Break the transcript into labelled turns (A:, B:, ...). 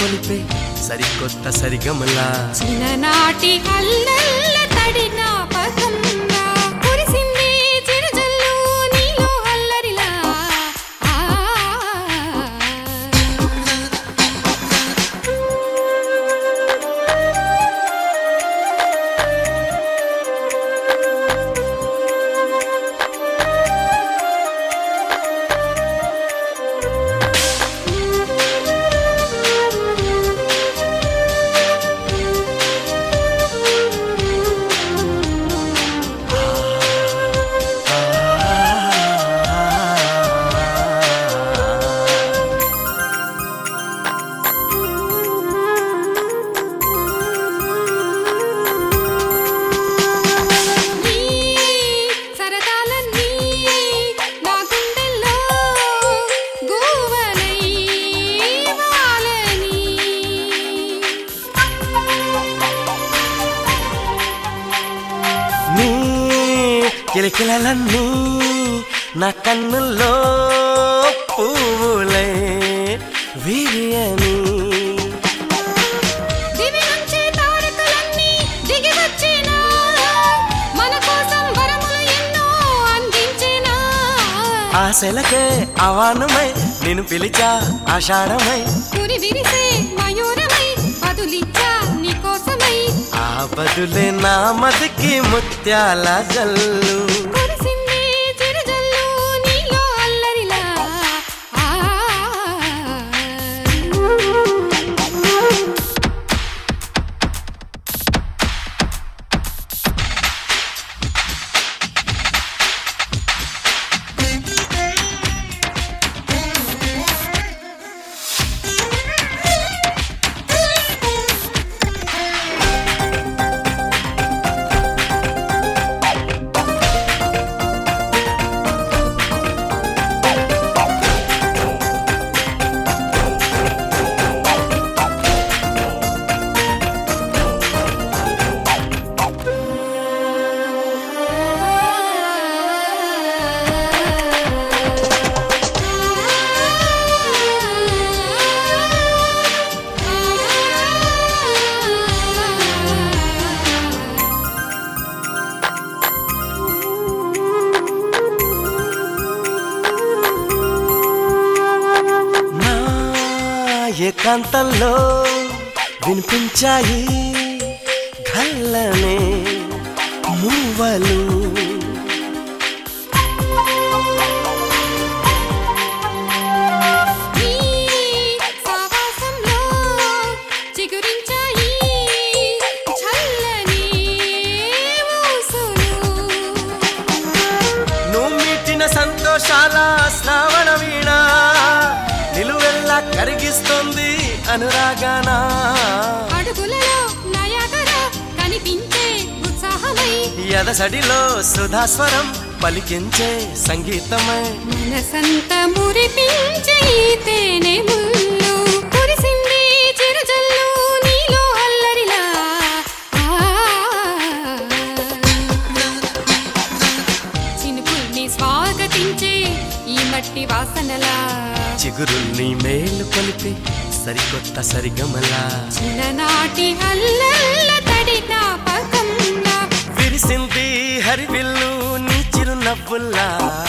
A: కొలిపే సరికొత్త సరిగమలా
B: చిన్ననాటి అల్లల్ల తడి జ్ఞాపకంగా కురిసింది చిరుజల్లు నీలో అల్లరిలా
A: కిలకిలలన్నీ నా కన్నుల్లో పువ్వులై విరియని
B: దివి నుంచి తారకలన్నీ దిగి వచ్చినా మన కోసం వరములు ఎన్నో అందించినా
A: ఆశలకే అవానుమై నిన్ను పిలిచా ఆషాఢమై
B: కురి విరిసే మయూరమై బదులిచ్చా నీకోసమై
A: ఆ బదులే నా మదికి ముత్యాల జల్లు
B: కురిసింది చిరుజల్లు నీలో అల్లరిలా
A: ఏకాంతంలో వినిపించాయి గల్లనే మూవలు
B: నీ సావాసంలో చిగురించాయి చల్లని ఊసులు
A: నువ్వు మీటిన సంతోషాల శ్రావణ వీణ నిలువెల్లా కరిగిస్తుంది అనురాగానా
B: అడుగులలో నయాగరా కనిపించే ఉత్సాహమై
A: ఎదసడిలో సుధాస్వరం పలికించే సంగీతమై
B: మనసంత మురిపించే ఈ తేనె ముల్లు కురిసింది చిరుజల్లు నీలో అల్లరిలా చినుకుల్ని స్వాగతించే ఈ మట్టి వాసనలా
A: చిగురుల్ని మేలు కొలిపే సరికొత్త సరిగమలా
B: చిన్ననాటి అల్లల్ల తడి జ్ఞాపకంగా
A: విరిసింది హరివిల్లు నీ చిరునవ్వుల్లా